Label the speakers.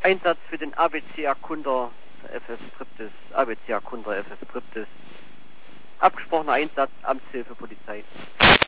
Speaker 1: Einsatz für den ABC-Erkunder FS Triptis, ABC-Erkunder FS Triptis. Abgesprochener Einsatz, Amtshilfe Polizei.